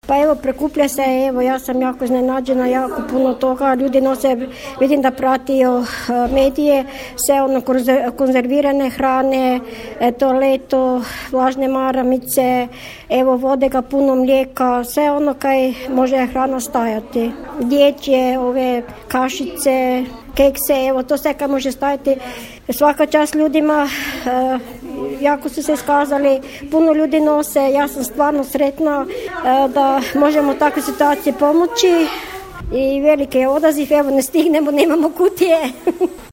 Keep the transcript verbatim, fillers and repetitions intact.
Pa evo, prekuplja se, evo, ja sam jako iznenađena, jako puno toga, ljudi nose, vidim da pratio medije, sve ono konzervirane hrane, toaleto, vlažne maramice, evo, vode ga puno mlijeka, sve ono kaj može hrana stajati. Dječje, ove kašice, kekse, evo, to sve kaj može stajati. Svaka čast ljudima, jako su se iskazali, puno ljudi nose, ja sam stvarno sretna da možemo takve situacije pomoći i veliki je odaziv, evo ne stignemo, nemamo kutije.